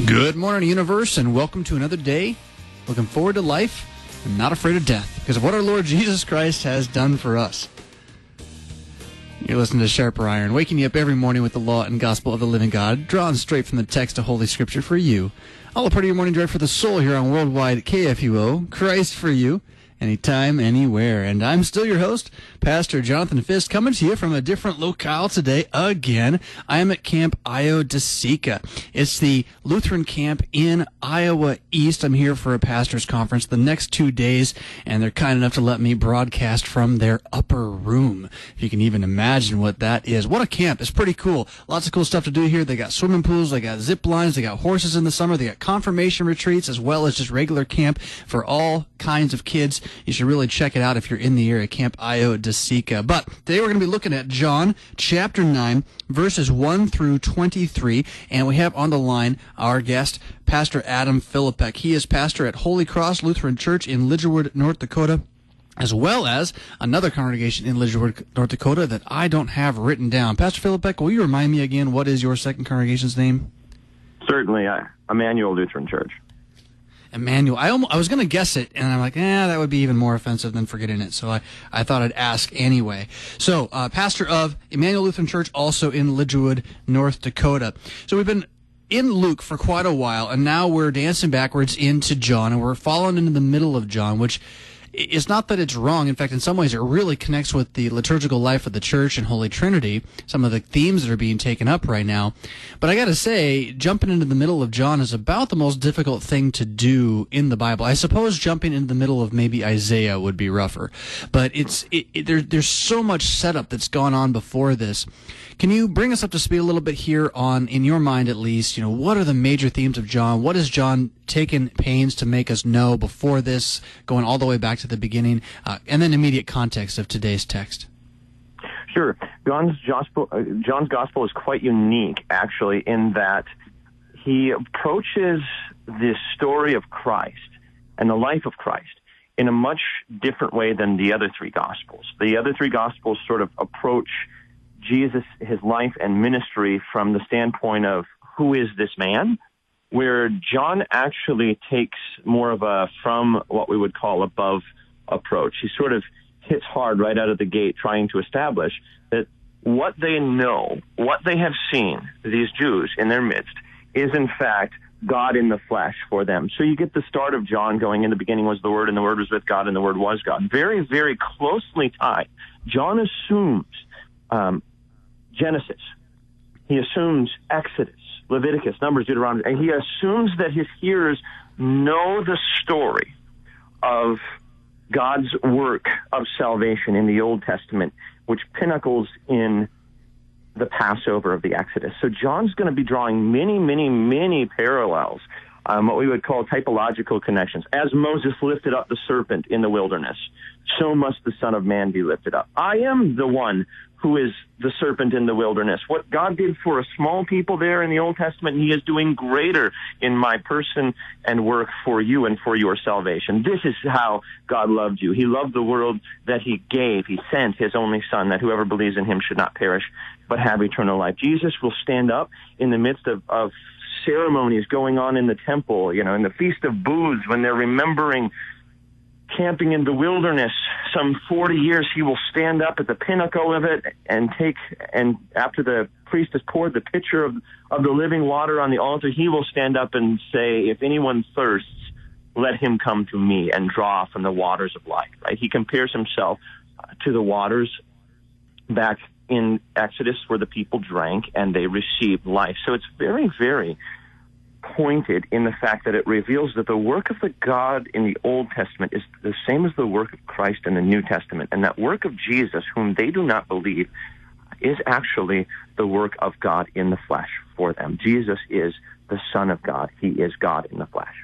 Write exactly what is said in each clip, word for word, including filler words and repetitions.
Good morning, universe, and welcome to another day. Looking forward to life and not afraid of death because of what our Lord Jesus Christ has done for us. You're listening to Sharper Iron, waking you up every morning with the law and gospel of the living God, drawn straight from the text of Holy Scripture for you. All a part of your morning drive for the soul here on Worldwide K F U O, Christ for you, anytime, anywhere. And I'm still your host, Pastor Jonathan Fisk, coming to you from a different locale today again. I am at Camp Iodesica. It's the Lutheran camp in Iowa East. I'm here for a pastor's conference the next two days, and they're kind enough to let me broadcast from their upper room. If you can even imagine what that is. What a camp. It's pretty cool. Lots of cool stuff to do here. They got swimming pools, they got zip lines, they got horses in the summer, they got confirmation retreats, as well as just regular camp for all kinds of kids. You should really check it out if you're in the area, Camp Iodesica. But today we're going to be looking at John chapter nine, verses one through twenty-three, and we have on the line our guest, Pastor Adam Philippek. He is pastor at Holy Cross Lutheran Church in Lidgerwood, North Dakota, as well as another congregation in Lidgerwood, North Dakota that I don't have written down. Pastor Philippek, will you remind me again, what is your second congregation's name? Certainly, uh, Emmanuel Lutheran Church. Emmanuel. I almost, I was going to guess it, and I'm like, eh, that would be even more offensive than forgetting it. So I, I thought I'd ask anyway. So, uh, pastor of Emmanuel Lutheran Church, also in Lidgerwood, North Dakota. So we've been in Luke for quite a while, and now we're dancing backwards into John, and we're falling into the middle of John, which it's not that it's wrong. In fact, in some ways, it really connects with the liturgical life of the church and Holy Trinity, some of the themes that are being taken up right now. But I got to say, jumping into the middle of John is about the most difficult thing to do in the Bible. I suppose jumping into the middle of maybe Isaiah would be rougher. But it's it, it, there, there's so much setup that's gone on before this. Can you bring us up to speed a little bit here on, in your mind at least, you know, what are the major themes of John? What has John taken pains to make us know before this, going all the way back to the beginning, uh, and then immediate context of today's text? Sure. John's gospel, uh, John's gospel is quite unique, actually, in that he approaches this story of Christ and the life of Christ in a much different way than the other three gospels. The other three gospels sort of approach Jesus, his life and ministry from the standpoint of who is this man, where John actually takes more of a from what we would call above approach. He sort of hits hard right out of the gate, trying to establish that what they know, what they have seen, these Jews in their midst, is in fact God in the flesh for them. So you get the start of John going, in the beginning was the Word, and the Word was with God, and the Word was God. Very, very closely tied. John assumes um, Genesis. He assumes Exodus, Leviticus, Numbers, Deuteronomy, and he assumes that his hearers know the story of God's work of salvation in the Old Testament, which pinnacles in the Passover of the Exodus. So John's going to be drawing many, many, many parallels, um, what we would call typological connections. As Moses lifted up the serpent in the wilderness, so must the Son of Man be lifted up. I am the one who is the serpent in the wilderness. What God did for a small people there in the Old Testament, he is doing greater in my person and work for you and for your salvation. This is how God loved you. He loved the world that he gave. He sent his only Son, that whoever believes in him should not perish, but have eternal life. Jesus will stand up in the midst of, of ceremonies going on in the temple, you know, in the Feast of Booths, when they're remembering camping in the wilderness some forty years, he will stand up at the pinnacle of it and take, and after the priest has poured the pitcher of, of the living water on the altar, he will stand up and say, if anyone thirsts, let him come to me and draw from the waters of life, right? He compares himself to the waters back in Exodus where the people drank and they received life. So it's very, very pointed in the fact that it reveals that the work of the God in the Old Testament is the same as the work of Christ in the New Testament, and that work of Jesus, whom they do not believe, is actually the work of God in the flesh for them. Jesus is the Son of God. He is God in the flesh.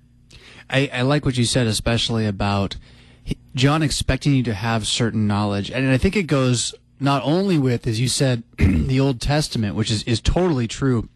I, I like what you said, especially about John expecting you to have certain knowledge, and I think it goes not only with, as you said, the Old Testament, which is, is totally true,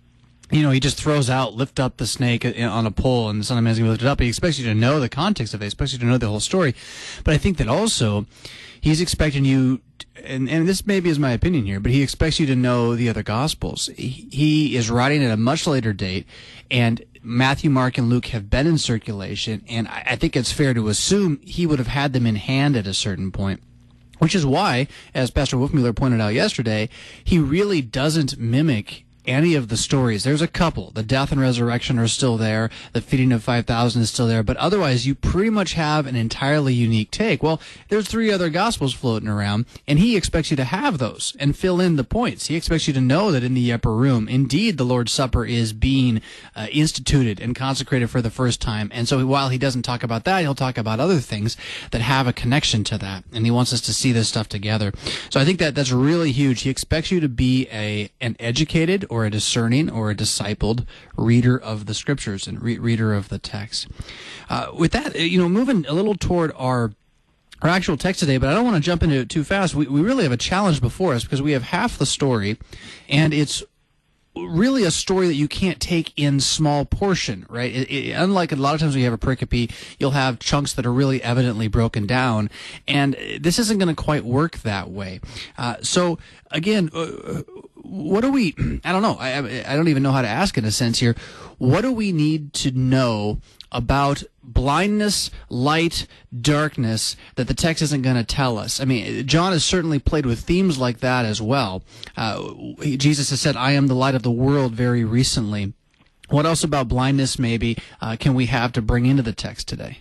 you know, he just throws out, lift up the snake on a pole, and the Son of Man is going to lift it up. He expects you to know the context of it. He expects you to know the whole story. But I think that also he's expecting you, and, and this maybe is my opinion here, but he expects you to know the other Gospels. He, he is writing at a much later date, and Matthew, Mark, and Luke have been in circulation, and I, I think it's fair to assume he would have had them in hand at a certain point. Which is why, as Pastor Wolfmueller pointed out yesterday, he really doesn't mimic any of the stories. There's a couple. The death and resurrection are still there. The feeding of five thousand is still there. But otherwise, you pretty much have an entirely unique take. Well, there's three other Gospels floating around, and he expects you to have those and fill in the points. He expects you to know that in the upper room, indeed, the Lord's Supper is being uh, instituted and consecrated for the first time. And so while he doesn't talk about that, he'll talk about other things that have a connection to that. And he wants us to see this stuff together. So I think that that's really huge. He expects you to be a an educated or a discerning or a discipled reader of the Scriptures and re- reader of the text. Uh, with that, you know, moving a little toward our our actual text today, but I don't want to jump into it too fast. We, we really have a challenge before us because we have half the story, and it's really a story that you can't take in small portion, right? It, it, unlike a lot of times when you have a pericope, you'll have chunks that are really evidently broken down, and this isn't going to quite work that way. Uh, so, again, uh, what do we, I don't know, I, I don't even know how to ask in a sense here, what do we need to know about blindness, light, darkness that the text isn't going to tell us? I mean, John has certainly played with themes like that as well. Uh, Jesus has said, I am the light of the world very recently. What else about blindness maybe uh, can we have to bring into the text today?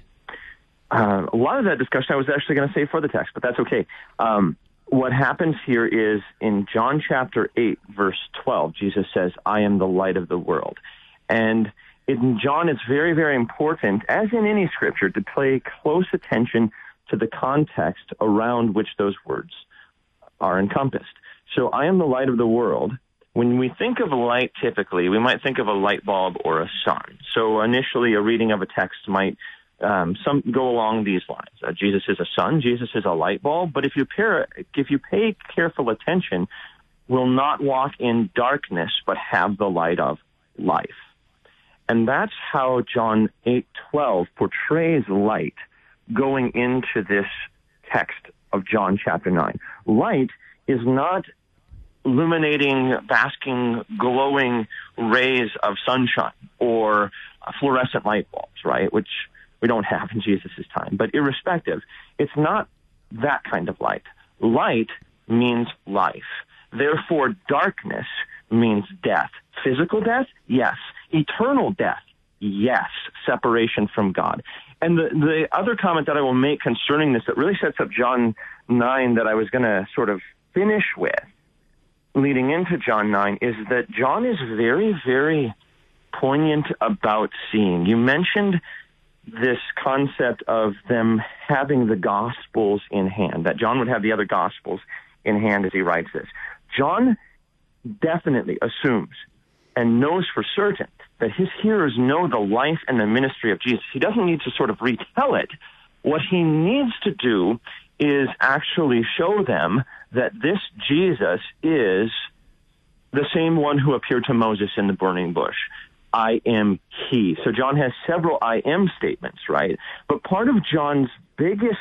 Uh, a lot of that discussion I was actually going to say for the text, but that's okay. Um, what happens here is in John chapter eight, verse twelve, Jesus says, I am the light of the world. And in John, it's very, very important, as in any scripture, to pay close attention to the context around which those words are encompassed. So, I am the light of the world. When we think of light, typically, we might think of a light bulb or a sun. So, initially, a reading of a text might um, some go along these lines. Uh, Jesus is a sun. Jesus is a light bulb. But if you, pair, if you pay careful attention, we'll not walk in darkness, but have the light of life. And that's how John eight twelve portrays light going into this text of John chapter nine. Light is not illuminating, basking, glowing rays of sunshine or fluorescent light bulbs, right, which we don't have in Jesus' time. But irrespective, it's not that kind of light. Light means life. Therefore, darkness means death. Physical death? Yes. Eternal death? Yes. Separation from God. And the, the other comment that I will make concerning this that really sets up John nine that I was going to sort of finish with, leading into John nine, is that John is very, very poignant about seeing. You mentioned this concept of them having the Gospels in hand, that John would have the other Gospels in hand as he writes this. John definitely assumes and knows for certain that his hearers know the life and the ministry of Jesus. He doesn't need to sort of retell it. What he needs to do is actually show them that this Jesus is the same one who appeared to Moses in the burning bush. I am he. So John has several I am statements, right? But part of John's biggest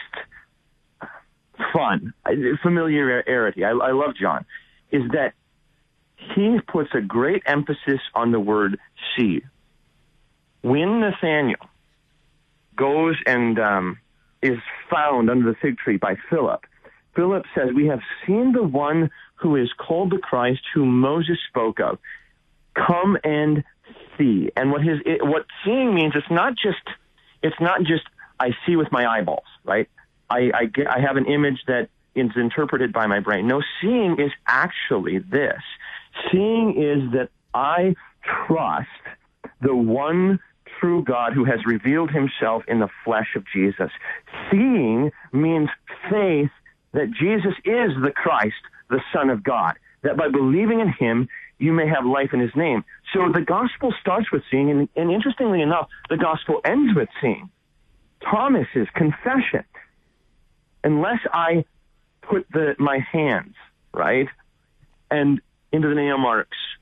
fun, familiarity, I, I love John, is that he puts a great emphasis on the word see. When Nathanael goes and um, is found under the fig tree by Philip, Philip says, we have seen the one who is called the Christ, whom Moses spoke of. Come and see. And what his it, what seeing means, it's not just it's not just I see with my eyeballs, right? I I, get, I have an image that is interpreted by my brain. No, seeing is actually this. Seeing is that I trust the one true God who has revealed himself in the flesh of Jesus. Seeing means faith that Jesus is the Christ, the Son of God, that by believing in him, you may have life in his name. So the gospel starts with seeing, and, and interestingly enough, the gospel ends with seeing. Thomas's confession, unless I put the, my hands, right, and into the nail marks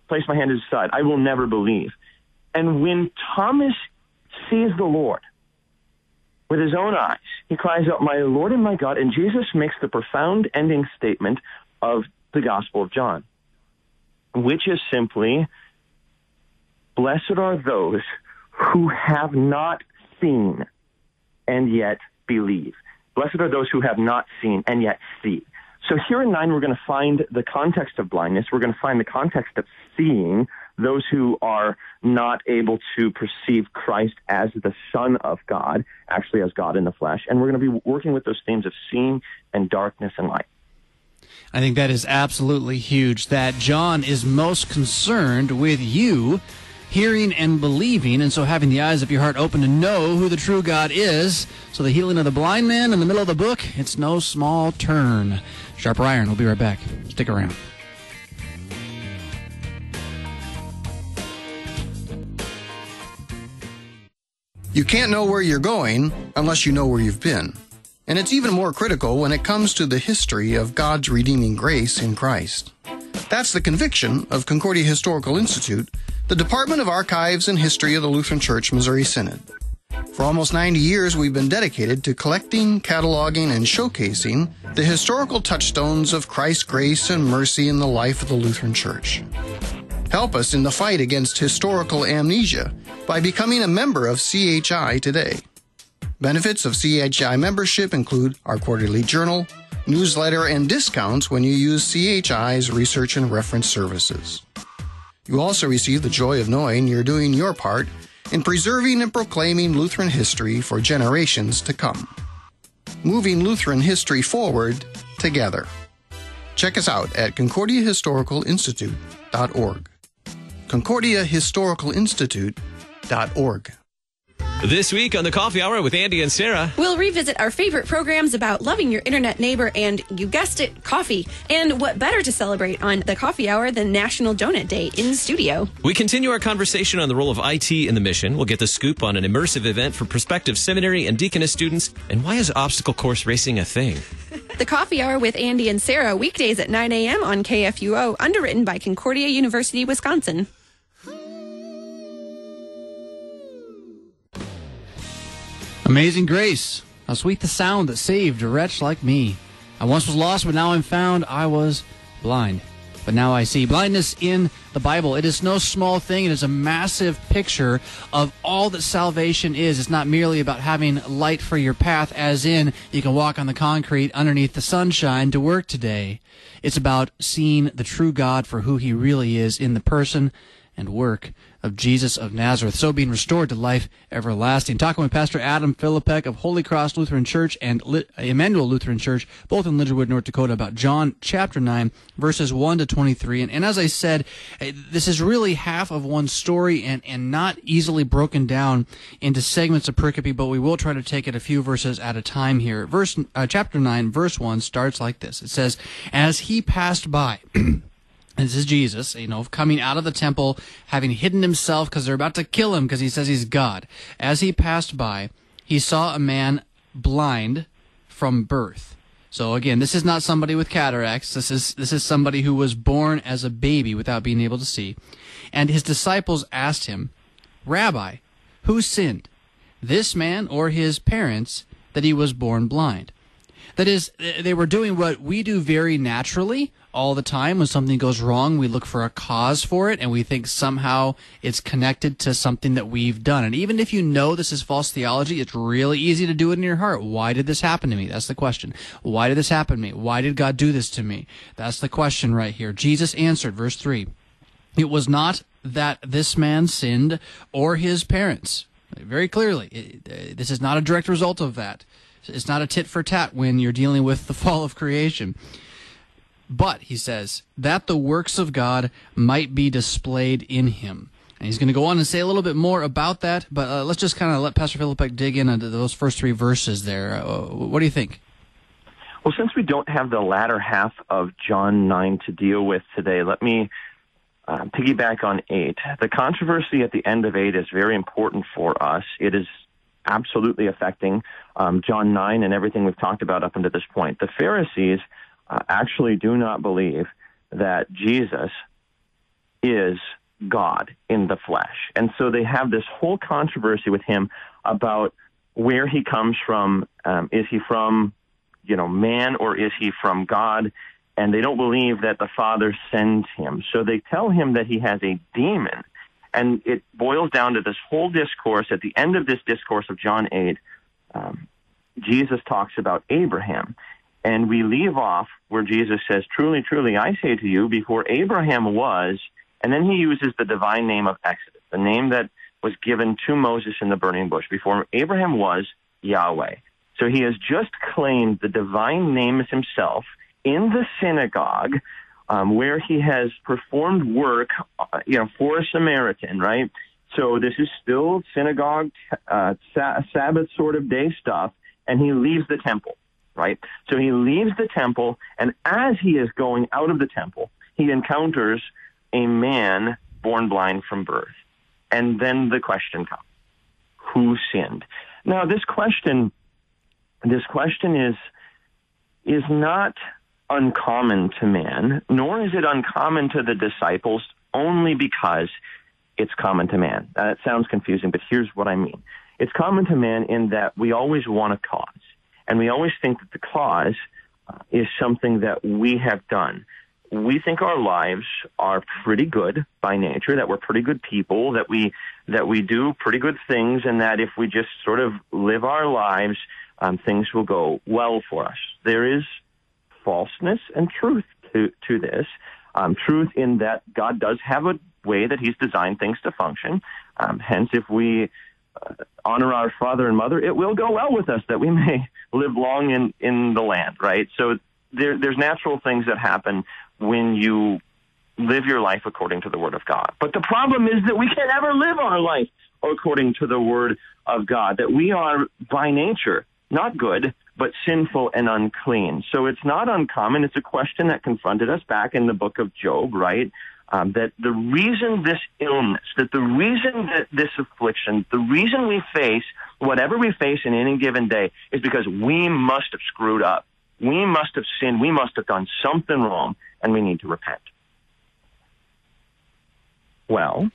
place my hand at his side. I will never believe. And when Thomas sees the Lord with his own eyes, he cries out, my Lord and my God. And Jesus makes the profound ending statement of the Gospel of John, which is simply, blessed are those who have not seen and yet believe. Blessed are those who have not seen and yet see. So here in nine, we're going to find the context of blindness. We're going to find the context of seeing, those who are not able to perceive Christ as the Son of God, actually as God in the flesh. And we're going to be working with those themes of seeing and darkness and light. I think that is absolutely huge, that John is most concerned with you hearing and believing, and so having the eyes of your heart open to know who the true God is. So the healing of the blind man in the middle of the book, it's no small turn. Sharper Iron, we'll be right back. Stick around. You can't know where you're going unless you know where you've been. And it's even more critical when it comes to the history of God's redeeming grace in Christ. That's the conviction of Concordia Historical Institute, the Department of Archives and History of the Lutheran Church Missouri Synod. For almost ninety years, we've been dedicated to collecting, cataloging, and showcasing the historical touchstones of Christ's grace and mercy in the life of the Lutheran Church. Help us in the fight against historical amnesia by becoming a member of C H I today. Benefits of C H I membership include our quarterly journal, newsletter, and discounts when you use C H I's research and reference services. You also receive the joy of knowing you're doing your part in preserving and proclaiming Lutheran history for generations to come. Moving Lutheran history forward together. Check us out at concordia historical institute dot org. concordia historical institute dot org. This week on the Coffee Hour with Andy and Sarah, we'll revisit our favorite programs about loving your internet neighbor and, you guessed it, coffee. And what better to celebrate on the Coffee Hour than National Donut Day in studio? We continue our conversation on the role of I T in the mission. We'll get the scoop on an immersive event for prospective seminary and deaconess students. And why is obstacle course racing a thing? The Coffee Hour with Andy and Sarah, weekdays at nine a.m. on K F U O, underwritten by Concordia University, Wisconsin. Amazing grace, how sweet the sound that saved a wretch like me. I once was lost, but now I'm found. I was blind, but now I see. Blindness in the Bible, it is no small thing. It is a massive picture of all that salvation is. It's not merely about having light for your path, as in you can walk on the concrete underneath the sunshine to work today. It's about seeing the true God for who he really is in the person and work of Jesus of Nazareth, so being restored to life everlasting. Talking with Pastor Adam Philippek of Holy Cross Lutheran Church and Emmanuel Lutheran Church, both in Lidgerwood, North Dakota, about John chapter nine, verses one to twenty-three. And, and as I said, this is really half of one story and, and not easily broken down into segments of pericope, but we will try to take it a few verses at a time here. Verse uh, chapter nine, verse one starts like this. It says, as he passed by... This is Jesus, you know, coming out of the temple, having hidden himself because they're about to kill him because he says he's God. As he passed by, he saw a man blind from birth. So again, this is not somebody with cataracts. This is this is somebody who was born as a baby without being able to see. And his disciples asked him, Rabbi, who sinned, this man or his parents, that he was born blind? That is, they were doing what we do very naturally all the time. When something goes wrong, we look for a cause for it, and we think somehow it's connected to something that we've done. And even if you know this is false theology, it's really easy to do it in your heart. Why did this happen to me? That's the question. Why did this happen to me? Why did God do this to me? That's the question right here. Jesus answered, verse three, it was not that this man sinned or his parents. Very clearly, it, this is not a direct result of that. It's not a tit for tat when you're dealing with the fall of creation. But, he says, that the works of God might be displayed in him. And he's going to go on and say a little bit more about that, but uh, let's just kind of let Pastor Philippek dig in into those first three verses there. Uh, what do you think? Well, since we don't have the latter half of John nine to deal with today, let me uh, piggyback on eight. The controversy at the end of eight is very important for us. It is absolutely affecting um, John nine and everything we've talked about up until this point. The Pharisees uh, actually do not believe that Jesus is God in the flesh. And so they have this whole controversy with him about where he comes from. Um, is he from, you know, man, or is he from God? And they don't believe that the Father sends him. So they tell him that he has a demon. And it boils down to this whole discourse. At the end of this discourse of John eight, um, Jesus talks about Abraham. And we leave off where Jesus says, truly, truly, I say to you, before Abraham was, and then he uses the divine name of Exodus, the name that was given to Moses in the burning bush. Before Abraham was, Yahweh. So he has just claimed the divine name as himself in the synagogue, um, where he has performed work, uh, you know, for a Samaritan, right? So this is still synagogue, uh, sa- Sabbath sort of day stuff, and he leaves the temple, right? So he leaves the temple, and as he is going out of the temple, he encounters a man born blind from birth. And then the question comes, who sinned? Now, this question, this question is, is not uncommon to man, nor is it uncommon to the disciples only because it's common to man. Uh, it sounds confusing, but here's what I mean. It's common to man in that we always want a cause, and we always think that the cause uh, is something that we have done. We think our lives are pretty good by nature, that we're pretty good people, that we that we do pretty good things, and that if we just sort of live our lives, um, things will go well for us. There is falseness and truth to, to this. Um, truth in that God does have a way that he's designed things to function. Um, hence, if we uh, honor our father and mother, it will go well with us, that we may live long in, in the land, right? So there, there's natural things that happen when you live your life according to the Word of God. But the problem is that we can't ever live our life according to the Word of God, that we are by nature not good, but sinful and unclean. So it's not uncommon. It's a question that confronted us back in the book of Job, right? Um, that the reason this illness, that the reason that this affliction, the reason we face whatever we face in any given day is because we must have screwed up. We must have sinned. We must have done something wrong, and we need to repent. Well,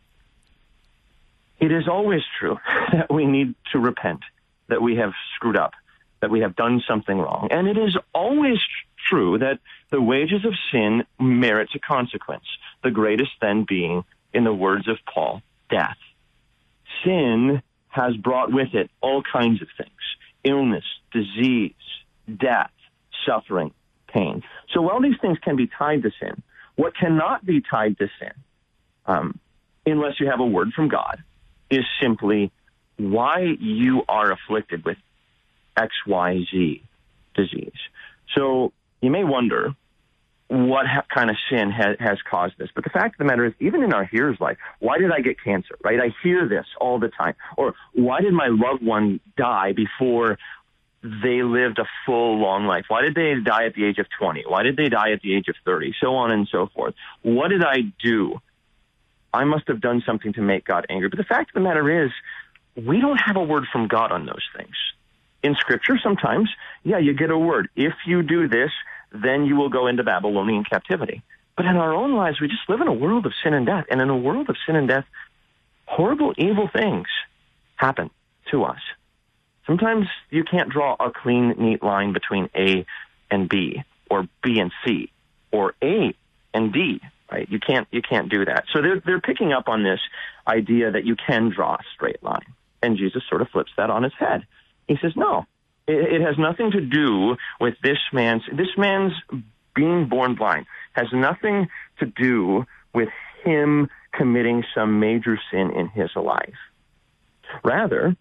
it is always true that we need to repent, that we have screwed up, that we have done something wrong. And it is always true that the wages of sin merits a consequence, the greatest then being, in the words of Paul, death. Sin has brought with it all kinds of things: illness, disease, death, suffering, pain. So while these things can be tied to sin, what cannot be tied to sin, um, unless you have a word from God, is simply why you are afflicted with X Y Z disease. So you may wonder what ha- kind of sin ha- has caused this. But the fact of the matter is, even in our hearer's life, why did I get cancer, right? I hear this all the time. Or why did my loved one die before they lived a full, long life? Why did they die at the age of twenty? Why did they die at the age of thirty? So on and so forth. What did I do? I must have done something to make God angry. But the fact of the matter is, we don't have a word from God on those things. In Scripture, sometimes, yeah, you get a word. If you do this, then you will go into Babylonian captivity. But in our own lives, we just live in a world of sin and death. And in a world of sin and death, horrible, evil things happen to us. Sometimes you can't draw a clean, neat line between A and B, or B and C, or A and D, right? You can't, you can't do that. So they're, they're picking up on this idea that you can draw a straight line. And Jesus sort of flips that on its head. He says, no, it, it has nothing to do with this man's, this man's being born blind has nothing to do with him committing some major sin in his life. Rather,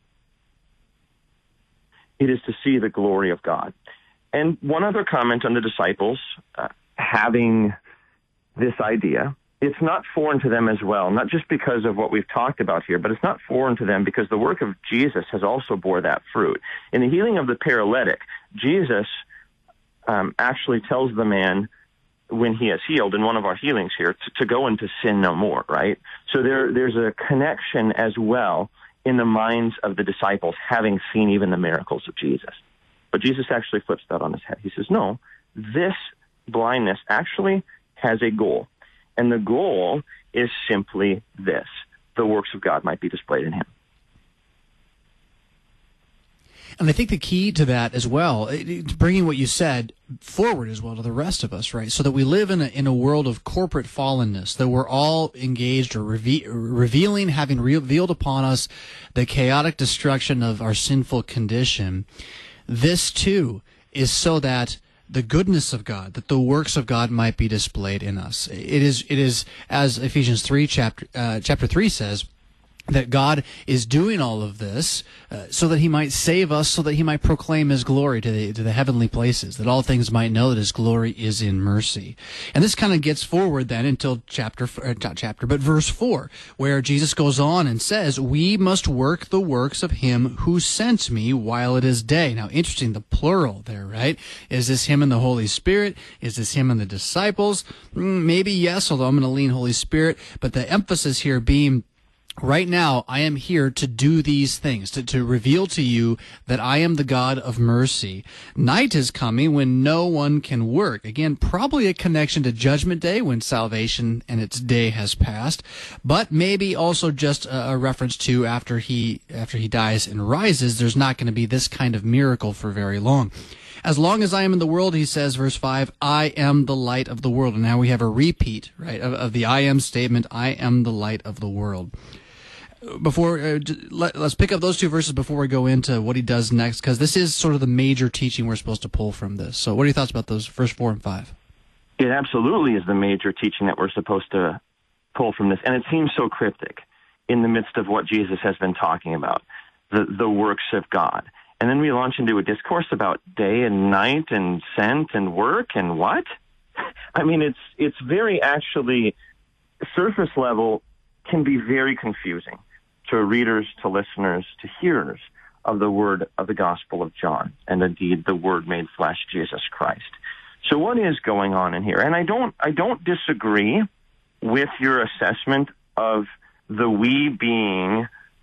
it is to see the glory of God. And one other comment on the disciples uh, having this idea. It's not foreign to them as well, not just because of what we've talked about here, but it's not foreign to them because the work of Jesus has also bore that fruit. In the healing of the paralytic, Jesus um, actually tells the man when he is healed, in one of our healings here, to, to go and to sin no more, right? So there, there's a connection as well in the minds of the disciples, having seen even the miracles of Jesus. But Jesus actually flips that on his head. He says, no, this blindness actually has a goal. And the goal is simply this: the works of God might be displayed in him. And I think the key to that as well, it, bringing what you said forward as well to the rest of us, right? So that we live in a, in a world of corporate fallenness, that we're all engaged or reve- revealing, having revealed upon us the chaotic destruction of our sinful condition. This too is so that the goodness of God, that the works of God might be displayed in us. It is, it is as Ephesians three chapter uh, chapter three says, that God is doing all of this uh, so that he might save us, so that he might proclaim his glory to the to the heavenly places, that all things might know that his glory is in mercy. And this kind of gets forward then until chapter, uh, not chapter, but verse four, where Jesus goes on and says, we must work the works of him who sent me while it is day. Now, interesting, the plural there, right? Is this him and the Holy Spirit? Is this him and the disciples? Mm, maybe yes, although I'm going to lean Holy Spirit, but the emphasis here being, right now, I am here to do these things, to, to reveal to you that I am the God of mercy. Night is coming when no one can work. Again, probably a connection to Judgment Day when salvation and its day has passed, but maybe also just a, a reference to after he after he dies and rises, there's not going to be this kind of miracle for very long. As long as I am in the world, he says, verse five, I am the light of the world. And now we have a repeat, right, of, of the I am statement, I am the light of the world. Before uh, let, let's pick up those two verses before we go into what he does next, because this is sort of the major teaching we're supposed to pull from this. So what are your thoughts about those verse four and five? It absolutely is the major teaching that we're supposed to pull from this, and it seems so cryptic in the midst of what Jesus has been talking about, the, the works of God. And then we launch into a discourse about day and night and sent and work and what? I mean, it's it's very actually surface level, can be very confusing to readers, to listeners, to hearers of the word of the Gospel of John, and indeed the Word made flesh, Jesus Christ. So what is going on in here? And I don't, I don't disagree with your assessment of the we being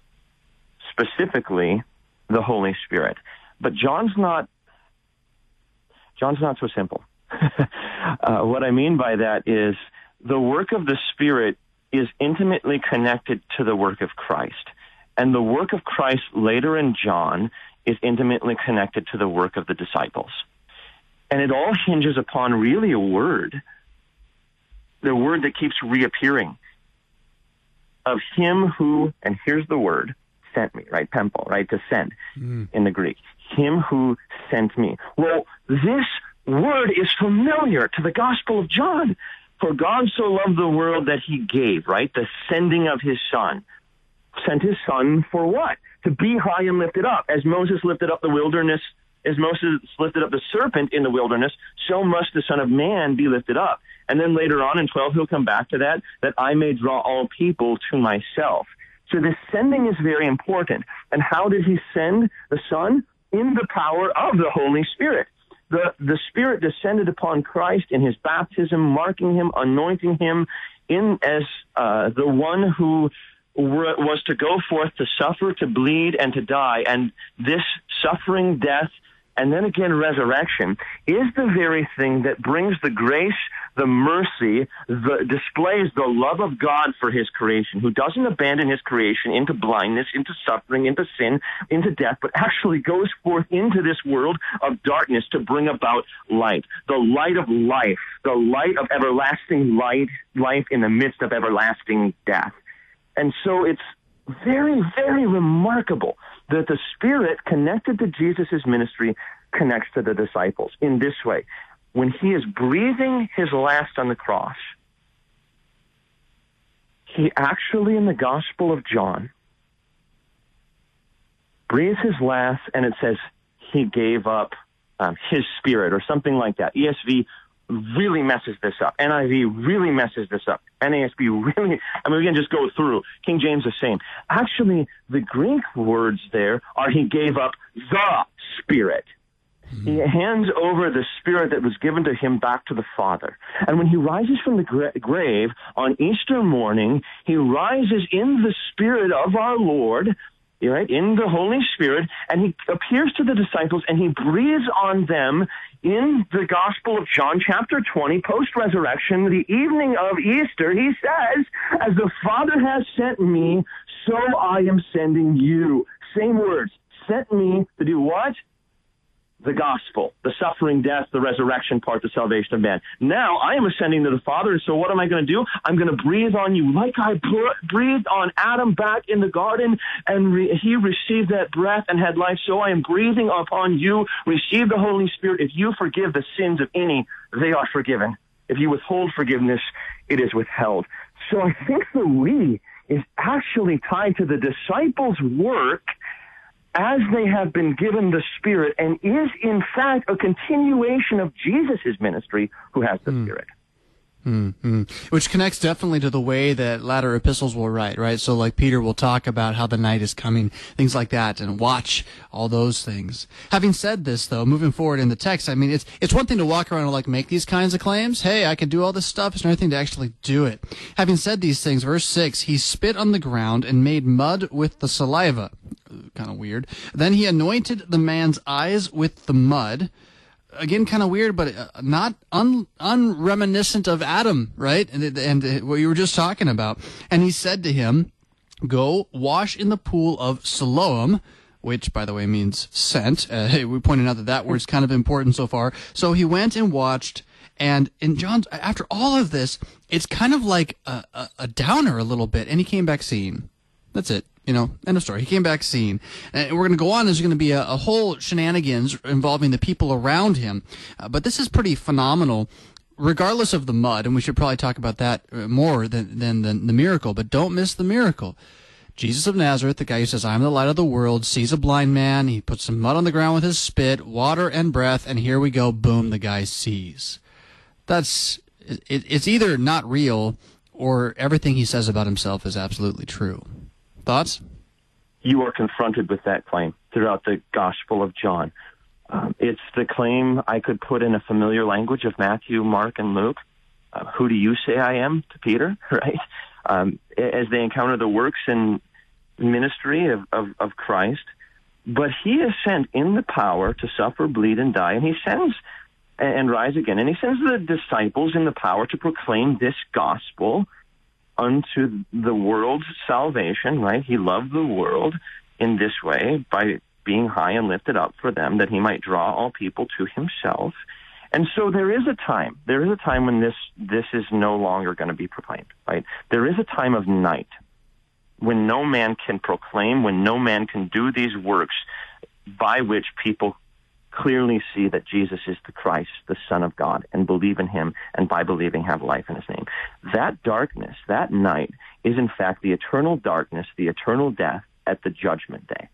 specifically the Holy Spirit, but John's not, John's not so simple. uh, what I mean by that is the work of the Spirit is intimately connected to the work of Christ. And the work of Christ later in John is intimately connected to the work of the disciples. And it all hinges upon really a word, the word that keeps reappearing, of him who, and here's the word, sent me, right? Pempo, right? To send mm. in the Greek. Him who sent me. Well, this word is familiar to the Gospel of John. For God so loved the world that he gave, right? The sending of his Son. Sent his Son for what? To be high and lifted up. As Moses lifted up the wilderness, as Moses lifted up the serpent in the wilderness, so must the Son of Man be lifted up. And then later on in twelve, he'll come back to that, that I may draw all people to myself. So this sending is very important. And how did he send the Son? In the power of the Holy Spirit. The, the Spirit descended upon Christ in his baptism, marking him, anointing him in as uh, the one who were, was to go forth to suffer, to bleed, and to die. And this suffering, death, and then again resurrection is the very thing that brings the grace, the mercy, the, displays the love of God for his creation, who doesn't abandon his creation into blindness, into suffering, into sin, into death, but actually goes forth into this world of darkness to bring about light, the light of life, the light of everlasting light, life in the midst of everlasting death. And so it's very, very remarkable that the Spirit connected to Jesus' ministry connects to the disciples in this way. When he is breathing his last on the cross, he actually, in the Gospel of John, breathes his last, and it says he gave up um, his spirit or something like that. E S V really messes this up. N I V really messes this up. N A S B really, I mean, we can just go through. King James the same. Actually, the Greek words there are he gave up the Spirit. Mm-hmm. He hands over the Spirit that was given to him back to the Father. And when he rises from the gra- grave on Easter morning, he rises in the Spirit of our Lord, right, in the Holy Spirit, and he appears to the disciples, and he breathes on them in the Gospel of John, chapter twenty, post-resurrection, the evening of Easter. He says, as the Father has sent me, so I am sending you. Same words, sent me to do what? The gospel, the suffering, death, the resurrection part, the salvation of man. Now I am ascending to the Father, and so what am I going to do? I'm going to breathe on you like I breathed on Adam back in the garden, and re- he received that breath and had life. So I am breathing upon you. Receive the Holy Spirit. If you forgive the sins of any, they are forgiven. If you withhold forgiveness, it is withheld. So I think the we is actually tied to the disciples' work as they have been given the Spirit, and is in fact a continuation of Jesus' ministry, who has the mm. Spirit. Mm-hmm. Which connects definitely to the way that latter epistles will write, right? So like Peter will talk about how the night is coming, things like that, and watch all those things. Having said this, though, moving forward in the text, I mean, it's it's one thing to walk around and like make these kinds of claims. Hey, I can do all this stuff. It's another thing to actually do it. Having said these things, verse six, he spit on the ground and made mud with the saliva. Kind of weird. Then he anointed the man's eyes with the mud. Again, kind of weird, but not un, unreminiscent of Adam, right? And, and what you were just talking about. And he said to him, go wash in the pool of Siloam, which, by the way, means sent. Uh, hey, we pointed out that that word's kind of important so far. So he went and watched, and in John's, after all of this, it's kind of like a, a, a downer a little bit, and he came back seeing. That's it. You know, end of story. He came back seeing. And we're going to go on. There's going to be a, a whole shenanigans involving the people around him. Uh, but this is pretty phenomenal, regardless of the mud. And we should probably talk about that more than, than, than the miracle. But don't miss the miracle. Jesus of Nazareth, the guy who says, I'm the light of the world, sees a blind man. He puts some mud on the ground with his spit, water and breath. And here we go. Boom, the guy sees. That's, it, it's either not real or everything he says about himself is absolutely true. Thoughts? You are confronted with that claim throughout the Gospel of John. Um, it's the claim I could put in a familiar language of Matthew, Mark, and Luke. Uh, who do you say I am? To Peter, right? Um, as they encounter the works and ministry of, of, of Christ. But he is sent in the power to suffer, bleed, and die, and he sends and rise again. And he sends the disciples in the power to proclaim this gospel unto the world's salvation, right? He loved the world in this way by being high and lifted up for them, that he might draw all people to himself. And so there is a time, there is a time when this, this is no longer going to be proclaimed, right? There is a time of night when no man can proclaim, when no man can do these works by which people clearly see that Jesus is the Christ, the Son of God, and believe in him, and by believing have life in his name. That darkness, that night, is in fact the eternal darkness, the eternal death at the judgment day.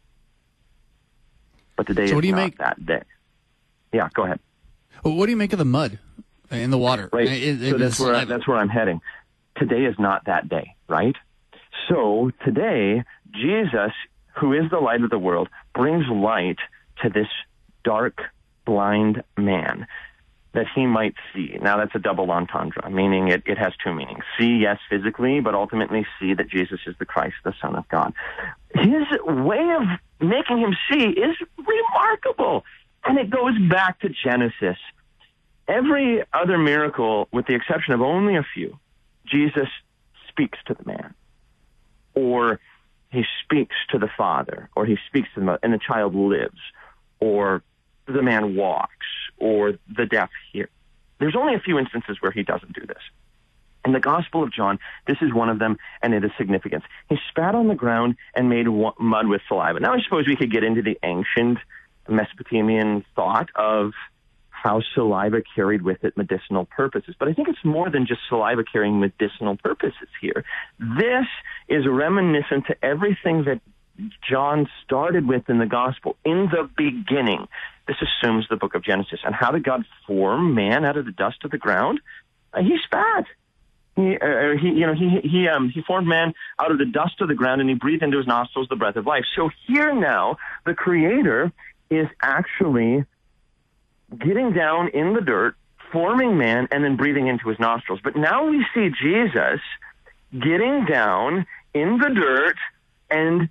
But today so is not make... that day. Yeah, go ahead. Well, what do you make of the mud in the water? Right. It, it, so that's where, I, that's where I'm heading. Today is not that day, right? So today, Jesus, who is the light of the world, brings light to this dark, blind man, that he might see. Now, that's a double entendre, meaning it, it has two meanings. See, yes, physically, but ultimately see that Jesus is the Christ, the Son of God. His way of making him see is remarkable, and it goes back to Genesis. Every other miracle, with the exception of only a few, Jesus speaks to the man, or he speaks to the father, or he speaks to the mother, and the child lives, or the man walks, or the deaf hear. There's only a few instances where he doesn't do this. In the Gospel of John, this is one of them, and it is significant. He spat on the ground and made mud with saliva. Now, I suppose we could get into the ancient Mesopotamian thought of how saliva carried with it medicinal purposes. But I think it's more than just saliva carrying medicinal purposes here. This is reminiscent to everything that John started with in the Gospel. In the beginning, this assumes the book of Genesis. And how did God form man out of the dust of the ground? Uh, he spat. He, uh, he, you know, he he um, he formed man out of the dust of the ground, and he breathed into his nostrils the breath of life. So here now, the Creator is actually getting down in the dirt, forming man, and then breathing into his nostrils. But now we see Jesus getting down in the dirt and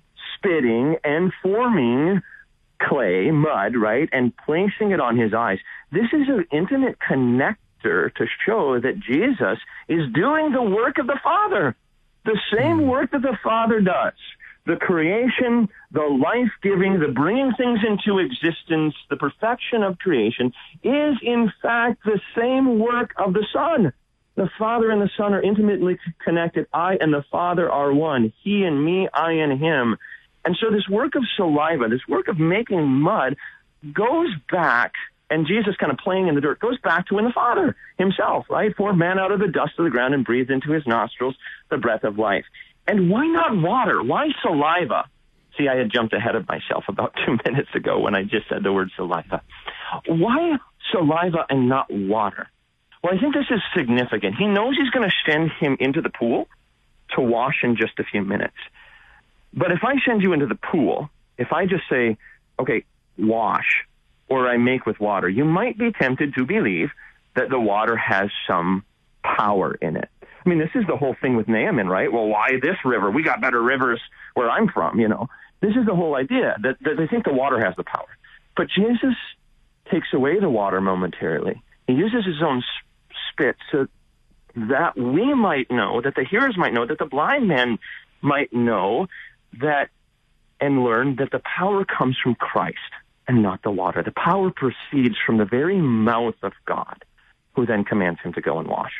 spitting and forming clay, mud, right, and placing it on his eyes. This is an intimate connector to show that Jesus is doing the work of the Father, the same work that the Father does. The creation, the life-giving, the bringing things into existence, the perfection of creation is, in fact, the same work of the Son. The Father and the Son are intimately connected. I and the Father are one. He and me, I and him. And so this work of saliva, this work of making mud, goes back, and Jesus kind of playing in the dirt, goes back to when the Father himself, right, formed man out of the dust of the ground and breathed into his nostrils the breath of life. And why not water? Why saliva? See, I had jumped ahead of myself about two minutes ago when I just said the word saliva. Why saliva and not water? Well, I think this is significant. He knows he's going to send him into the pool to wash in just a few minutes. But if I send you into the pool, if I just say, okay, wash, or I make with water, you might be tempted to believe that the water has some power in it. I mean, this is the whole thing with Naaman, right? Well, why this river? We got better rivers where I'm from, you know. This is the whole idea, that, that they think the water has the power. But Jesus takes away the water momentarily. He uses his own spit so that we might know, that the hearers might know, that the blind man might know that and learn that the power comes from Christ and not the water. The power proceeds from the very mouth of God, who then commands him to go and wash.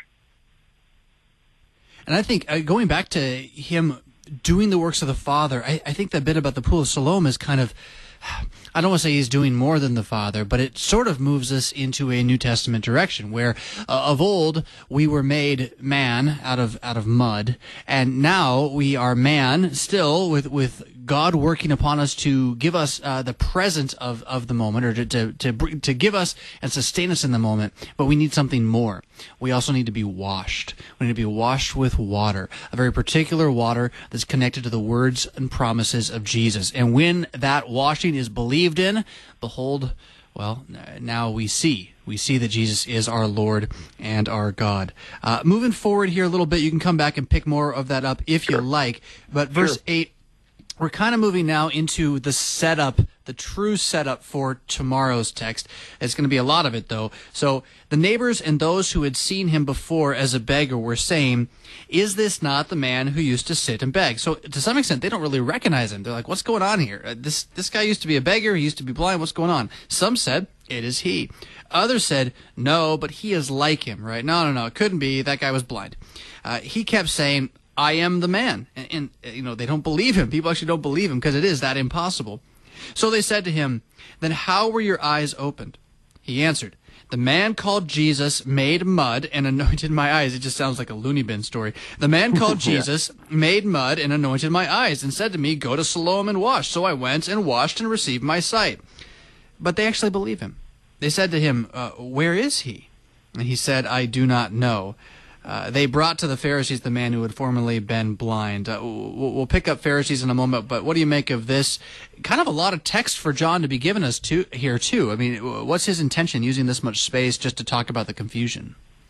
And I think uh, going back to him doing the works of the Father, I, I think that bit about the Pool of Siloam is kind of, I don't want to say he's doing more than the Father, but it sort of moves us into a New Testament direction where uh, of old we were made man out of out of mud, and now we are man still with with God working upon us to give us uh, the present of, of the moment, or to, to to to give us and sustain us in the moment. But we need something more. We also need to be washed. We need to be washed with water, a very particular water that's connected to the words and promises of Jesus. And when that washing is believed in, behold, well, now we see. We see that Jesus is our Lord and our God. Uh, moving forward here a little bit, you can come back and pick more of that up if you like. But verse Sure. eight, we're kind of moving now into the setup, the true setup for tomorrow's text. It's going to be a lot of it, though. So the neighbors and those who had seen him before as a beggar were saying, "Is this not the man who used to sit and beg?" So to some extent, they don't really recognize him. They're like, what's going on here? Uh, this this guy used to be a beggar. He used to be blind. What's going on? Some said, it is he. Others said, no, but he is like him, right? No, no, no, it couldn't be. That guy was blind. Uh, he kept saying, I am the man. And, and, you know, they don't believe him. People actually don't believe him because it is that impossible. So they said to him, then how were your eyes opened? He answered, the man called Jesus made mud and anointed my eyes. It just sounds like a loony bin story. The man called Jesus made mud and anointed my eyes and said to me, go to Siloam and wash. So I went and washed and received my sight. But they actually believe him. They said to him, uh, where is he? And he said, I do not know. Uh, they brought to the Pharisees the man who had formerly been blind. Uh, we'll, we'll pick up Pharisees in a moment, but what do you make of this? Kind of a lot of text for John to be given us to, here, too. I mean, what's his intention using this much space just to talk about the confusion?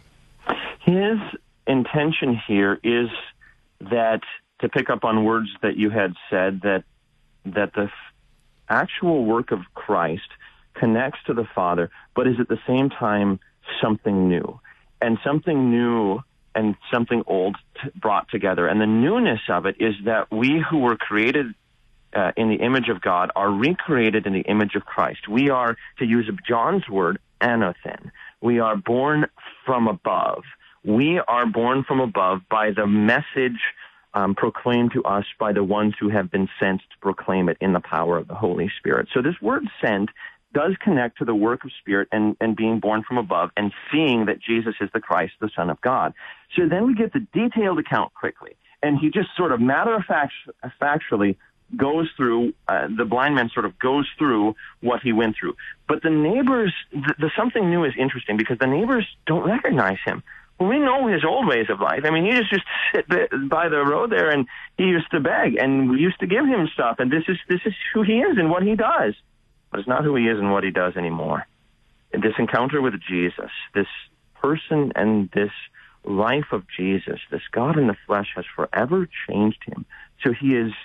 His intention here is that, to pick up on words that you had said, that that the f- actual work of Christ connects to the Father, but is at the same time something new. And something new and something old t- brought together. And the newness of it is that we who were created uh, in the image of God are recreated in the image of Christ. We are, to use John's word, anothen. We are born from above. We are born from above by the message um, proclaimed to us by the ones who have been sent to proclaim it in the power of the Holy Spirit. So this word sent does connect to the work of Spirit and, and being born from above and seeing that Jesus is the Christ, the Son of God. So then we get the detailed account quickly. And he just sort of matter-of-factually goes through, uh, the blind man sort of goes through what he went through. But the neighbors, the, the something new is interesting because the neighbors don't recognize him. Well, we know his old ways of life. I mean, he just used to sit by the road there and he used to beg and we used to give him stuff. And this is this is who he is and what he does. But it's not who he is and what he does anymore. And this encounter with Jesus, this person and this life of Jesus, this God in the flesh has forever changed him. So he is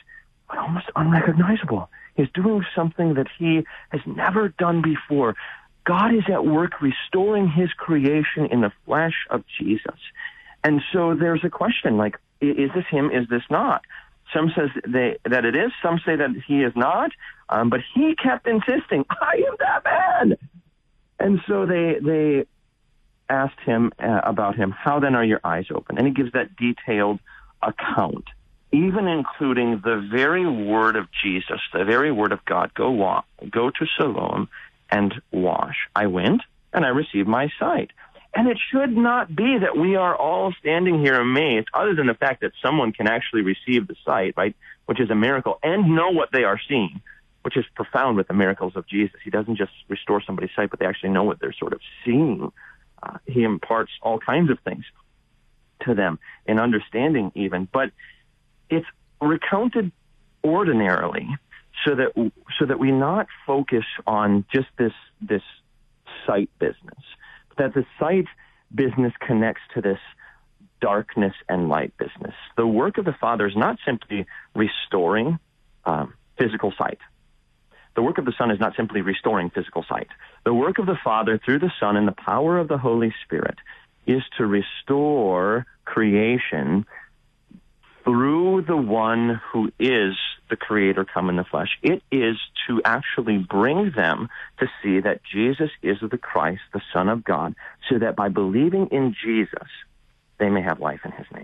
but almost unrecognizable. He's doing something that he has never done before. God is at work restoring his creation in the flesh of Jesus. And so there's a question, like, is this him, is this not? Some says they, that it is, some say that he is not, um, but he kept insisting, I am that man! And so they they asked him uh, about him, how then are your eyes open? And he gives that detailed account, even including the very word of Jesus, the very word of God, go walk, go to Siloam and wash. I went and I received my sight. And it should not be that we are all standing here amazed, other than the fact that someone can actually receive the sight, right, which is a miracle, and know what they are seeing, which is profound with the miracles of Jesus. He doesn't just restore somebody's sight, but they actually know what they're sort of seeing. Uh, he imparts all kinds of things to them, in understanding even. But it's recounted ordinarily so that so that we not focus on just this this sight business, that the sight business connects to this darkness and light business. The work of the Father is not simply restoring um, physical sight. The work of the Son is not simply restoring physical sight. The work of the Father through the Son and the power of the Holy Spirit is to restore creation through the one who is the Creator come in the flesh. It is to actually bring them to see that Jesus is the Christ, the Son of God, so that by believing in Jesus, they may have life in his name.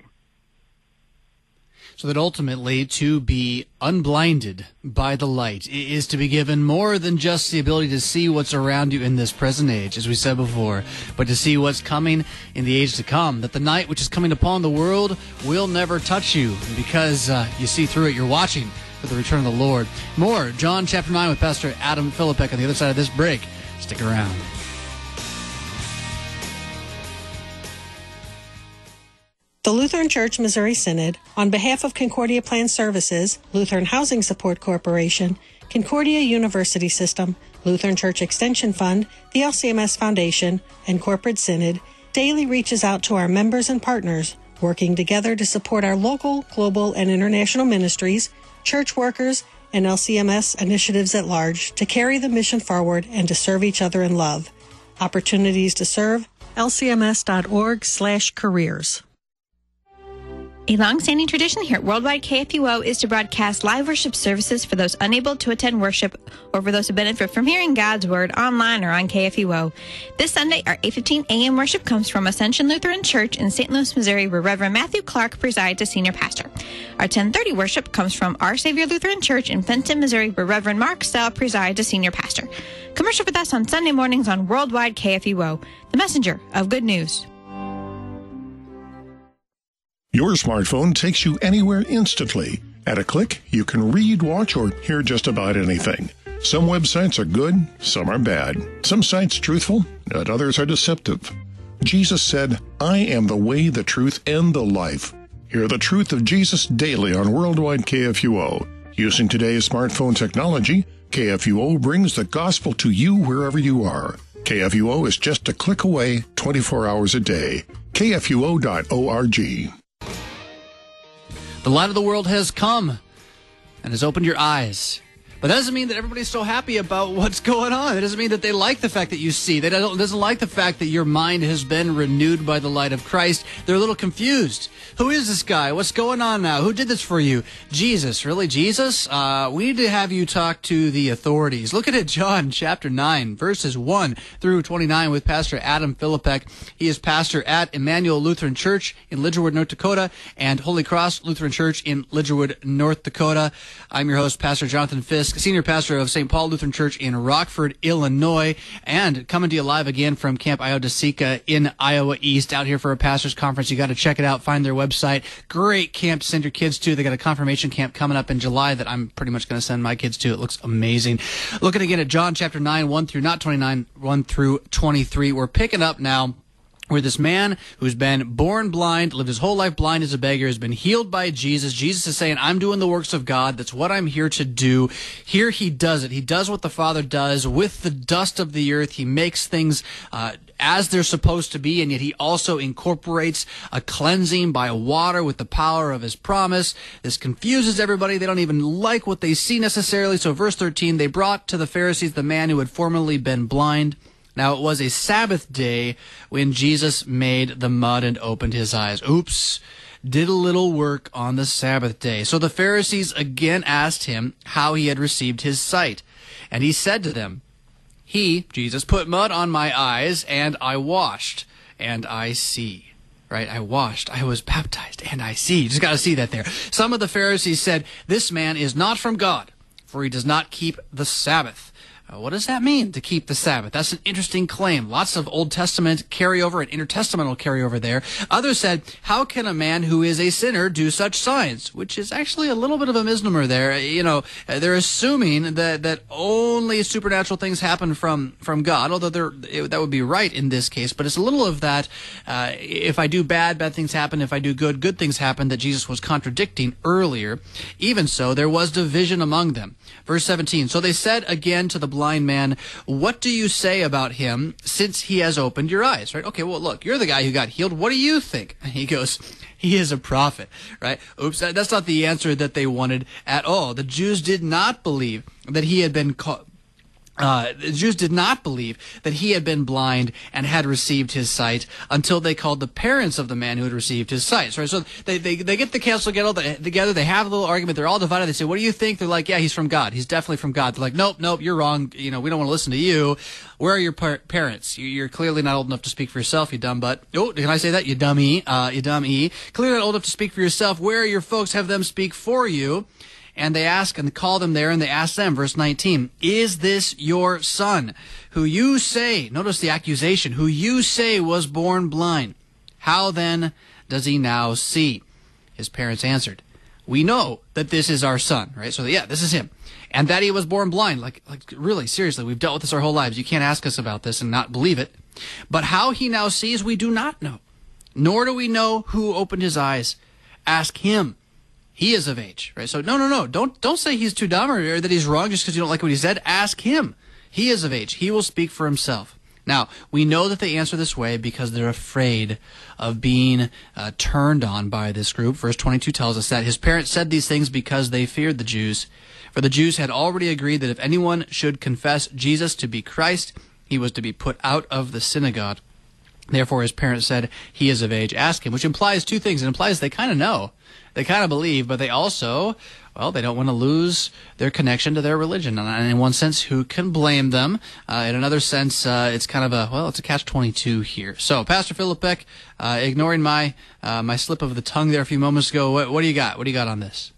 So that ultimately to be unblinded by the light is to be given more than just the ability to see what's around you in this present age, as we said before, but to see what's coming in the age to come, that the night which is coming upon the world will never touch you, because uh, you see through it, you're watching for the return of the Lord. More, John chapter nine with Pastor Adam Philippek on the other side of this break. Stick around. The Lutheran Church Missouri Synod, on behalf of Concordia Plan Services, Lutheran Housing Support Corporation, Concordia University System, Lutheran Church Extension Fund, the L C M S Foundation, and Corporate Synod, daily reaches out to our members and partners, working together to support our local, global, and international ministries, church workers, and L C M S initiatives at large to carry the mission forward and to serve each other in love. Opportunities to serve, L C M S dot org slash careers. A long-standing tradition here at Worldwide K F U O is to broadcast live worship services for those unable to attend worship or for those who benefit from hearing God's Word online or on K F U O. This Sunday, our eight fifteen a.m. worship comes from Ascension Lutheran Church in Saint Louis, Missouri, where Reverend Matthew Clark presides as senior pastor. Our ten thirty worship comes from Our Savior Lutheran Church in Fenton, Missouri, where Reverend Mark Sell presides as senior pastor. Come worship with us on Sunday mornings on Worldwide K F U O, the messenger of good news. Your smartphone takes you anywhere instantly. At a click, you can read, watch, or hear just about anything. Some websites are good, some are bad. Some sites truthful, and others are deceptive. Jesus said, I am the way, the truth, and the life. Hear the truth of Jesus daily on Worldwide K F U O. Using today's smartphone technology, K F U O brings the gospel to you wherever you are. K F U O is just a click away, twenty-four hours a day. K F U O dot org. The light of the world has come and has opened your eyes. But that doesn't mean that everybody's so happy about what's going on. It doesn't mean that they like the fact that you see. They don't, doesn't like the fact that your mind has been renewed by the light of Christ. They're a little confused. Who is this guy? What's going on now? Who did this for you? Jesus. Really, Jesus? Uh, we need to have you talk to the authorities. Look at it, John chapter nine, verses one through twenty-nine with Pastor Adam Philippek. He is pastor at Emmanuel Lutheran Church in Lidgerwood, North Dakota, and Holy Cross Lutheran Church in Lidgerwood, North Dakota. I'm your host, Pastor Jonathan Fisk, senior pastor of Saint Paul Lutheran Church in Rockford, Illinois, and coming to you live again from Camp Iodesica in Iowa East, out here for a pastor's conference. You got to check it out. Find their website. Great camp to send your kids to. They got a confirmation camp coming up in July that I'm pretty much going to send my kids to. It looks amazing. Looking again at John chapter nine, one through, not twenty-nine, one through twenty-three. We're picking up now where this man who's been born blind, lived his whole life blind as a beggar, has been healed by Jesus. Jesus is saying, I'm doing the works of God. That's what I'm here to do. Here he does it. He does what the Father does with the dust of the earth. He makes things uh, as they're supposed to be, and yet he also incorporates a cleansing by water with the power of his promise. This confuses everybody. They don't even like what they see necessarily. So verse thirteen, they brought to the Pharisees the man who had formerly been blind. Now, it was a Sabbath day when Jesus made the mud and opened his eyes. Oops, did a little work on the Sabbath day. So the Pharisees again asked him how he had received his sight. And he said to them, He, Jesus, put mud on my eyes, and I washed, and I see. Right? I washed, I was baptized, and I see. You just got to see that there. Some of the Pharisees said, This man is not from God, for he does not keep the Sabbath. Uh, what does that mean, to keep the Sabbath? That's an interesting claim. Lots of Old Testament carryover and intertestamental carryover there. Others said, how can a man who is a sinner do such signs? Which is actually a little bit of a misnomer there. You know, they're assuming that, that only supernatural things happen from, from God, although they're, it, that would be right in this case. But it's a little of that, uh, if I do bad, bad things happen. If I do good, good things happen, that Jesus was contradicting earlier. Even so, there was division among them. Verse seventeen, so they said again to the blind man, what do you say about him since he has opened your eyes? Right? Okay, well, look, you're the guy who got healed. What do you think? And he goes, he is a prophet, right? Oops, that's not the answer that they wanted at all. The Jews did not believe that he had been called. Uh, the Jews did not believe that he had been blind and had received his sight until they called the parents of the man who had received his sight. Right? So they, they, they get the council together, they have a little argument, they're all divided. They say, what do you think? They're like, yeah, he's from God. He's definitely from God. They're like, nope, nope, you're wrong. You know, we don't want to listen to you. Where are your par- parents? You're clearly not old enough to speak for yourself, you dumb butt. Oh, can I say that? You dummy. Uh, you dummy. Clearly not old enough to speak for yourself. Where are your folks? Have them speak for you. And they ask and call them there, and they ask them, verse nineteen, is this your son, who you say, notice the accusation, who you say was born blind? How then does he now see? His parents answered, we know that this is our son, right? So yeah, this is him. And that he was born blind. Like, like really, seriously, we've dealt with this our whole lives. You can't ask us about this and not believe it. But how he now sees, we do not know. Nor do we know who opened his eyes. Ask him. He is of age, right? So no, no, no. Don't don't say he's too dumb or, or that he's wrong just because you don't like what he said. Ask him. He is of age. He will speak for himself. Now, we know that they answer this way because they're afraid of being uh, turned on by this group. Verse twenty-two tells us that his parents said these things because they feared the Jews. For the Jews had already agreed that if anyone should confess Jesus to be Christ, he was to be put out of the synagogue. Therefore, his parents said, he is of age. Ask him, which implies two things. It implies they kind of know. They kind of believe, but they also, well, they don't want to lose their connection to their religion. And in one sense, who can blame them? Uh, in another sense, uh, it's kind of a, well, it's a catch twenty-two here. So, Pastor Philip Beck, uh, ignoring my uh, my slip of the tongue there a few moments ago, what, what do you got? What do you got on this?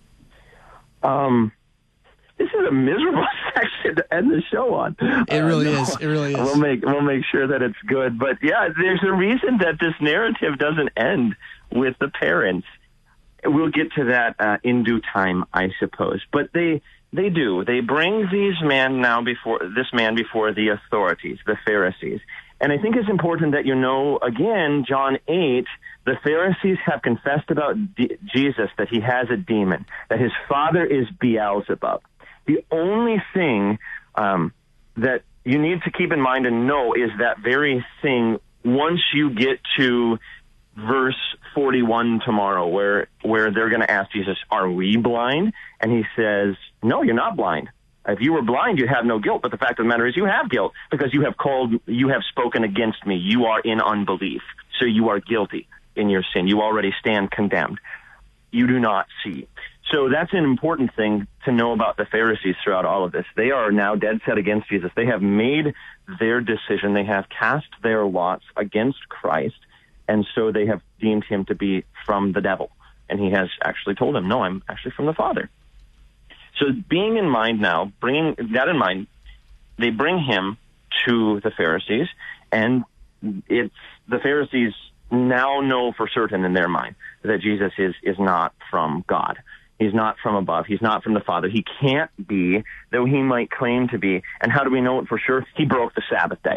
Um, this is a miserable section to end the show on. It really uh, no, is. It really is. We'll make we'll make sure that it's good. But yeah, there's a reason that this narrative doesn't end with the parents. We'll get to that uh, in due time, I suppose. But they they do. They bring these men now before this man before the authorities, the Pharisees. And I think it's important that you know, again, John eight, the Pharisees have confessed about D- Jesus that he has a demon, that his father is Beelzebub. The only thing um, that you need to keep in mind and know is that very thing once you get to verse forty-one tomorrow, where where they're going to ask Jesus, are we blind? And he says, no, you're not blind. If you were blind, you have no guilt. But the fact of the matter is you have guilt because you have called, you have spoken against me. You are in unbelief. So you are guilty in your sin. You already stand condemned. You do not see. So that's an important thing to know about the Pharisees throughout all of this. They are now dead set against Jesus. They have made their decision. They have cast their lots against Christ. And so they have deemed him to be from the devil. And he has actually told them, no, I'm actually from the Father. So being in mind now, bringing that in mind, they bring him to the Pharisees. And it's the Pharisees now know for certain in their mind that Jesus is, is not from God. He's not from above. He's not from the Father. He can't be, though he might claim to be. And how do we know it for sure? He broke the Sabbath day.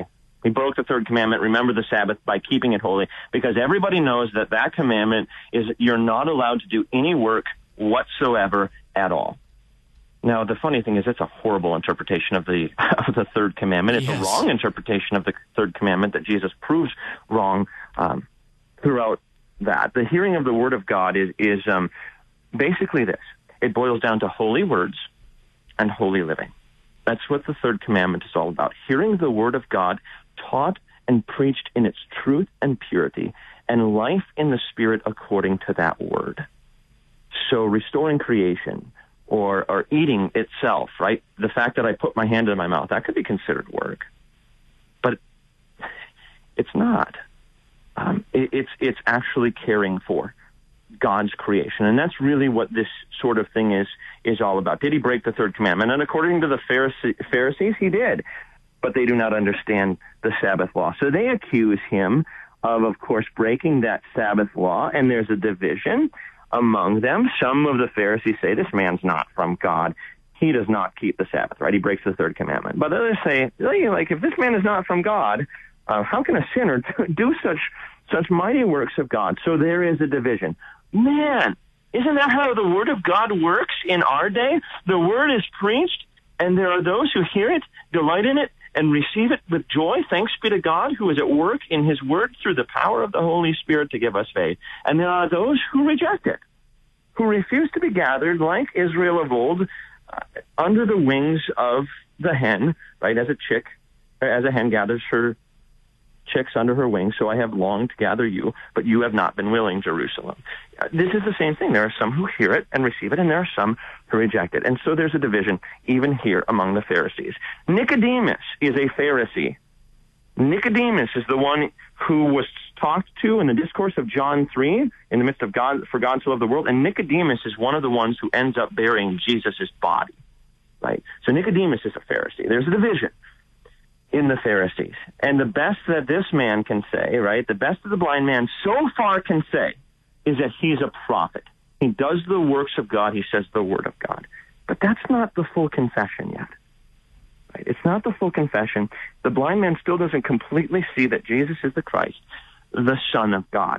He broke the third commandment, remember the Sabbath, by keeping it holy, because everybody knows that that commandment is you're not allowed to do any work whatsoever at all. Now, the funny thing is it's a horrible interpretation of the of the third commandment. It's yes. a wrong interpretation of the third commandment that Jesus proves wrong um, throughout that. The hearing of the word of God is, is um, basically this. It boils down to holy words and holy living. That's what the third commandment is all about. Hearing the word of God taught and preached in its truth and purity, and life in the Spirit according to that word. So restoring creation or, or eating itself, right? The fact that I put my hand in my mouth, that could be considered work. But it's not. Um, it, it's it's actually caring for God's creation. And that's really what this sort of thing is is all about. Did he break the third commandment? And according to the Pharisee, Pharisees, he did. But they do not understand the Sabbath law. So they accuse him of, of course, breaking that Sabbath law. And there's a division among them. Some of the Pharisees say, this man's not from God. He does not keep the Sabbath, right? He breaks the third commandment. But others say, like, if this man is not from God, uh, how can a sinner do such such mighty works of God? So there is a division. Man, isn't that how the Word of God works in our day? The Word is preached, and there are those who hear it, delight in it, and receive it with joy. Thanks be to God who is at work in his word through the power of the Holy Spirit to give us faith. And there are those who reject it, who refuse to be gathered like Israel of old uh, under the wings of the hen, right, as a chick, as a hen gathers her chicks under her wings, so I have longed to gather you, but you have not been willing, Jerusalem. Uh, this is the same thing. There are some who hear it and receive it, and there are some who reject it. And so there's a division even here among the Pharisees. Nicodemus is a Pharisee. Nicodemus is the one who was talked to in the discourse of John three, in the midst of God, for God so loved the world, and Nicodemus is one of the ones who ends up burying Jesus' body. Right? So Nicodemus is a Pharisee. There's a division in the Pharisees. And the best that this man can say, right, the best that the blind man so far can say is that he's a prophet. He does the works of God. He says the word of God. But that's not the full confession yet. Right? It's not the full confession. The blind man still doesn't completely see that Jesus is the Christ, the Son of God,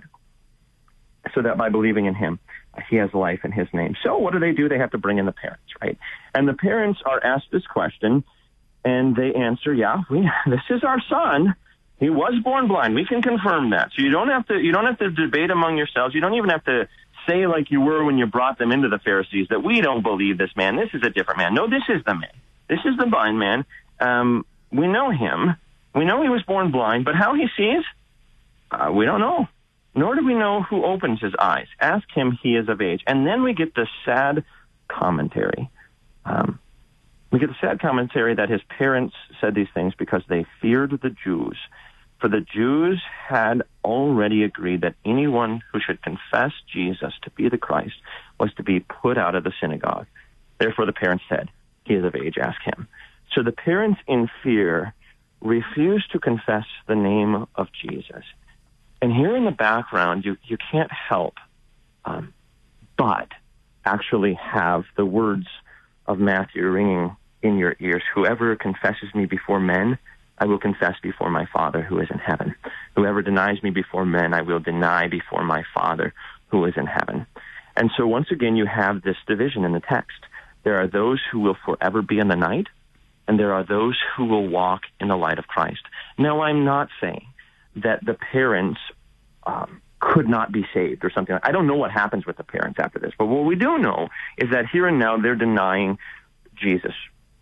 so that by believing in him, he has life in his name. So what do they do? They have to bring in the parents, right? And the parents are asked this question, and they answer, yeah, we, this is our son. He was born blind. We can confirm that. So you don't have to, you don't have to debate among yourselves. You don't even have to say like you were when you brought them into the Pharisees that we don't believe this man. This is a different man. No, this is the man. This is the blind man. Um, we know him. We know he was born blind, but how he sees, uh, we don't know. Nor do we know who opens his eyes. Ask him, he is of age. And then we get the sad commentary. Um, We get the sad commentary that his parents said these things because they feared the Jews. For the Jews had already agreed that anyone who should confess Jesus to be the Christ was to be put out of the synagogue. Therefore, the parents said, he is of age, ask him. So the parents in fear refused to confess the name of Jesus. And here in the background, you, you can't help um, but actually have the words of Matthew ringing in your ears. Whoever confesses me before men, I will confess before my Father who is in heaven. Whoever denies me before men, I will deny before my Father who is in heaven. And so once again, you have this division in the text. There are those who will forever be in the night, and there are those who will walk in the light of Christ. Now, I'm not saying that the parents um, could not be saved or something. I don't know what happens with the parents after this, but what we do know is that here and now they're denying Jesus,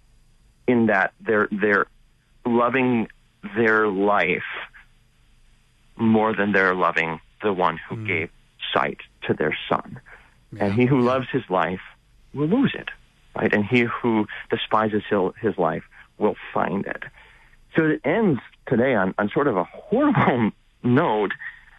in that they're they're loving their life more than they're loving the one who mm. gave sight to their son. Yeah. And he who loves his life will lose it, right? And he who despises his life will find it. So it ends today on, on sort of a horrible note,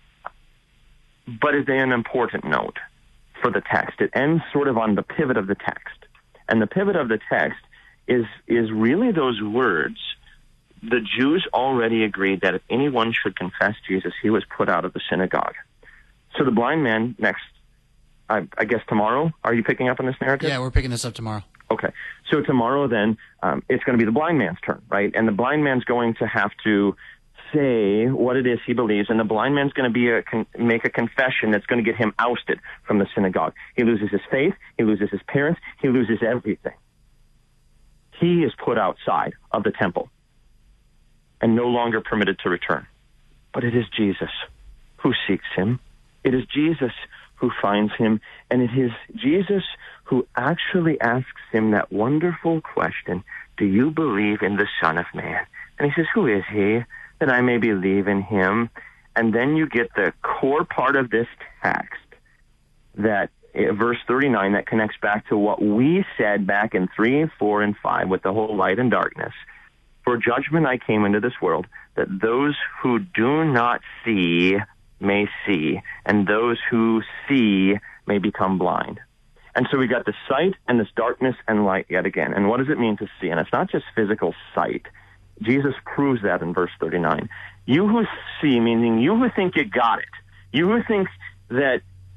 but it's an important note for the text. It ends sort of on the pivot of the text. And the pivot of the text is is really those words. The Jews already agreed that if anyone should confess Jesus, he was put out of the synagogue. So the blind man next, I, I guess tomorrow, are you picking up on this narrative? Yeah, we're picking this up tomorrow. Okay. So tomorrow then, um, it's going to be the blind man's turn, right? And the blind man's going to have to say what it is he believes, and the blind man's going to be a con- make a confession that's going to get him ousted from the synagogue. He loses his faith, he loses his parents, he loses everything. He is put outside of the temple and no longer permitted to return. But it is Jesus who seeks him. It is Jesus who finds him, and it is Jesus who actually asks him that wonderful question, do you believe in the Son of Man? And he says, who is he, that I may believe in him? And then you get the core part of this text, that uh, verse thirty-nine, that connects back to what we said back in three, four, and five with the whole light and darkness. For judgment I came into this world, that those who do not see may see, and those who see may become blind. And so we got the sight and this darkness and light yet again. And what does it mean to see? And it's not just physical sight. Jesus proves that in verse thirty-nine. You who see, meaning you who think you got it, you who think that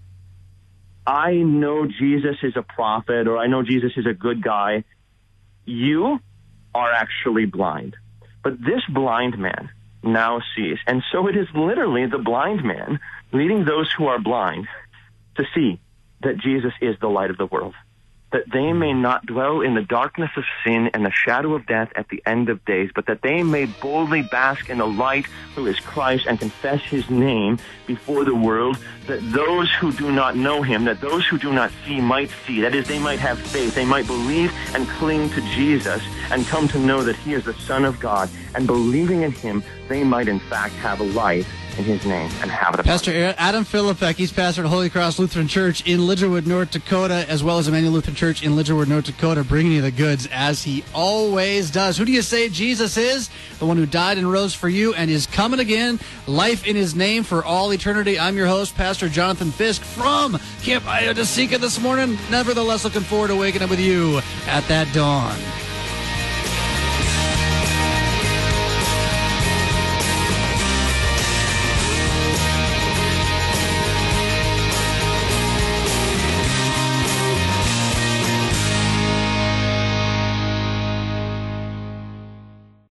I know Jesus is a prophet or I know Jesus is a good guy, you are actually blind. But this blind man now sees. And so it is literally the blind man leading those who are blind to see that Jesus is the light of the world, that they may not dwell in the darkness of sin and the shadow of death at the end of days, but that they may boldly bask in the light who is Christ and confess his name before the world, that those who do not know him, that those who do not see might see. That is, they might have faith. They might believe and cling to Jesus and come to know that he is the Son of God. And believing in him, they might in fact have a life in his name and have it. Pastor Adam Philippek, he's pastor at Holy Cross Lutheran Church in Lidgerwood, North Dakota, as well as Emmanuel Lutheran Church in Lidgerwood, North Dakota, bringing you the goods as he always does. Who do you say Jesus is? The one who died and rose for you and is coming again. Life in his name for all eternity. I'm your host, Pastor Jonathan Fisk from Camp Iodosika this morning. Nevertheless, looking forward to waking up with you at that dawn.